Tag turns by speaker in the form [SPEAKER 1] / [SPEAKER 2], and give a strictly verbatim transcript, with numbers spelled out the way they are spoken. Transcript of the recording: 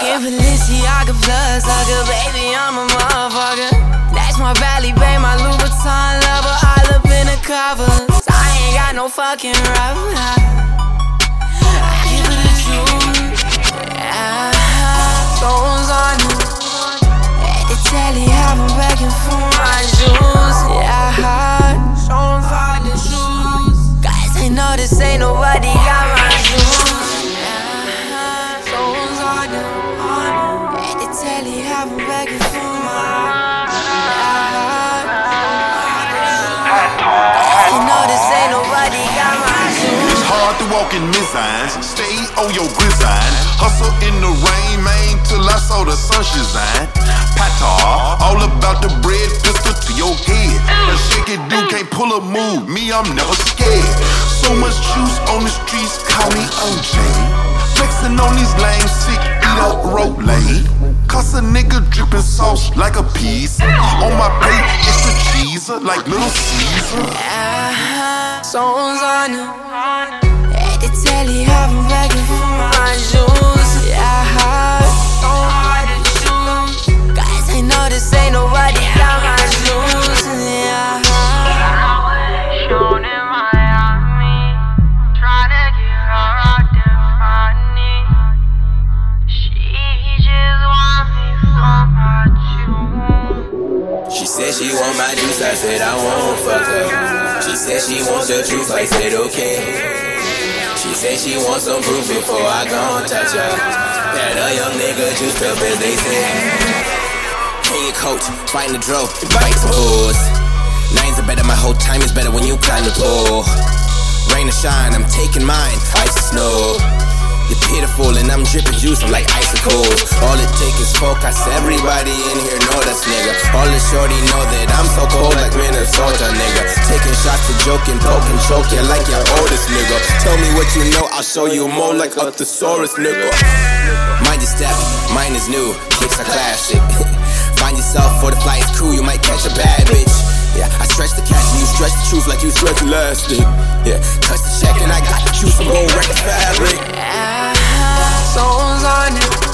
[SPEAKER 1] Rockin' Balenciaga plus hugger, baby, I'm a motherfucker. That's my Valley Bay, my Louboutin lover, all up in the covers. I ain't got no fucking rubber. I give it the truth. Yeah, phones on you. At the telly, I've been begging for my shoes. Yeah, showing for the shoes. Guys, I know this ain't nobody got my shoes. Yeah, phones on you. At the telly, I've been begging for my. I know this ain't nobody got my shoes.
[SPEAKER 2] It's hard to walk in mizines, stay on your gridiron. Hustle in the rain, man, till I saw the sun shine. Patar, all about the bread, pistol to your head. A shaky dude can't pull a move, me, I'm never scared. So much juice on the streets, call me O J. Flexing on these lame, sick, eat up rope lane. Cause a nigga drippin' sauce like a piece. On my plate, it's the cheese, like Little Caesar.
[SPEAKER 1] Yeah, songs on you. At the telly, I've been begging for my shoes. Yeah, so hard to choose. Guys, I know this ain't nobody got my shoes. Yeah.
[SPEAKER 3] She said she want my juice, I said I won't fuck her. She said she wants the truth, I said okay. She said she wants some proof before I gon' touch her. That a young nigga juiced up as they say. Hey your coach, find the dro, invite some hoes. Nines are better, my whole time is better when you climb the pole. Rain or shine, I'm taking mine, ice or snow. You're pitiful and I'm dripping juice, I'm like icicles. All it takes is focus, everybody in here know that's nigga. All the shorty know that I'm so cold like Minnesota, nigga. Taking shots to joking, poking, choking like your oldest nigga. Tell me what you know, I'll show you more like a thesaurus, nigga. Mind your step, mine is new, kicks are classic. Find yourself for the flight's crew, you might catch a bad bitch. Yeah, I stretch the cash and you stretch the truth like you stretch elastic. Yeah, touch the check and I got the juice, I'm gon' wreck the fabric.
[SPEAKER 1] Yeah, songs on you.